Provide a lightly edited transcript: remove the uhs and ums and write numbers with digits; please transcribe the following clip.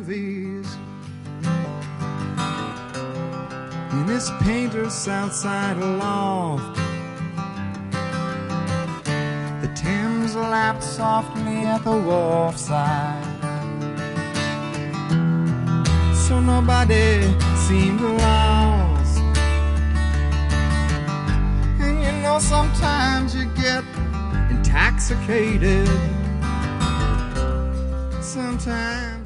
movies in this painter's Southside loft. The Thames lapped softly at the wharf side, so nobody seemed lost. And you know, sometimes you get intoxicated. Sometimes